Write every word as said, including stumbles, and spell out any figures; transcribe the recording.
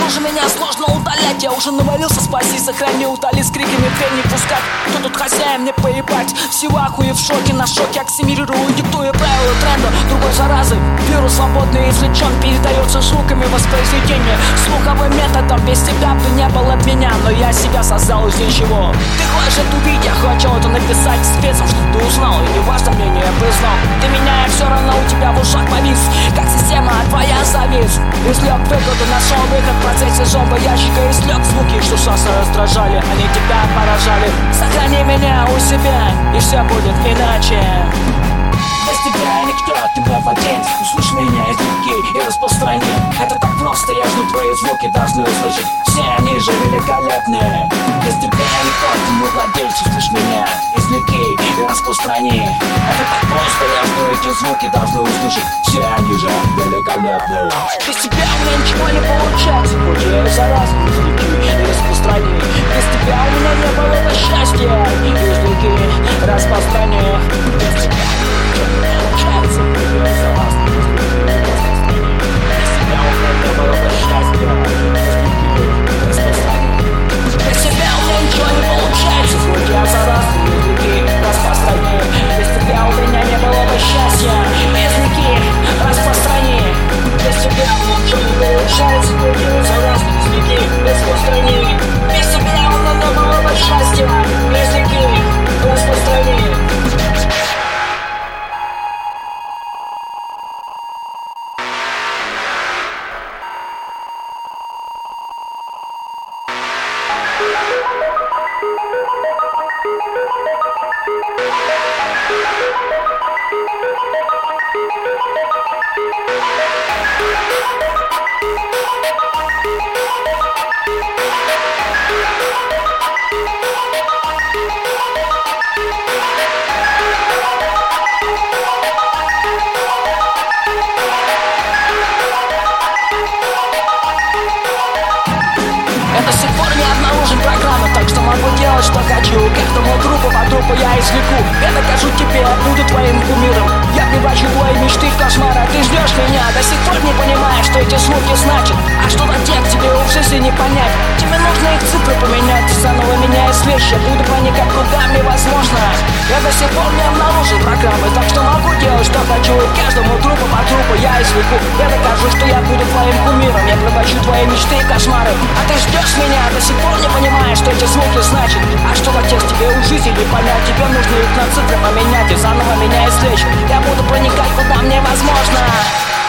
уже меня сложно удалять. Я уже навалился, спаси, сохрани, удали с криками, дверь не пускать. Кто тут хозяин, мне поебать. Все в ахуе, в шоке, на шоке акселерирую, диктуя правила тренда другой заразы. Вирус свободный извлечен, передается звуками воспроизведения. Слуховым методом, без тебя бы не было меня. Но я себя создал из ничего. Ты хочешь это увидеть, я хочу это написать спецом, чтобы ты узнал. И не важно мнение, я признал. Ты меня, я все равно у тебя в ушах повис. Как система твоя завис. Извлек выгоду, нашел выход в процессе зомбоящика. Извлек звуки, что шансы раздражали, они тебя поражали. Сохрани меня у себя, и все будет иначе. Без тебя никто, ты мой владелец. Услышь меня изнутри и распространи. Это так просто, я жду твои звуки, должны услышать. Все они же великолепные. Без тебя никто, ты мой владелец. Услышь меня изнутри и распространи. Это так просто, я жду эти звуки, должны услышать. Все они же великолепные. Без тебя у меня ничего не получается. Хоть я и зараза, изнутри и распространи. Без тебя у меня не было бы счастья. Изнутри распространи. Без тебя получается, я согласен. Без тебя у меня не было бы счастья. Без тебя у меня ничего не получается. Хоть я заразный, языки распространи. Без тебя у меня не было бы счастья. Языки распространи. Без тебя у меня ничего не получается. Хоть я заразный, языки распространи. Без тебя у меня не было бы счастья. Языки распространи. До сих пор не обнаружен программа, так что могу делать, что хочу. Каждому трупу по трупу я извлеку. Я докажу тебе, я буду твоим кумиром. Я превращу твои мечты в кошмар, а ты ждешь меня. До сих пор не понимаешь, что эти звуки значат. А что за текст тебе в жизни не понять. Тебе нужно их цифры поменять, заново меняясь вещи. Я буду проникать куда мне возможно. Я до сих пор не обнаружен программы, так что могу делать, что хочу. И каждому трупу по трупу я извлеку. Я докажу, что я буду твоим кумиром. Я превращу твои мечты в кошмары, а ты ждешь меня. До сих пор не понимаешь, что эти звуки значат. А что за текст тебе в жизни не понять. Тебе нужно их на цифры поменять и заново меня извлечь. Я буду проникать куда мне возможно.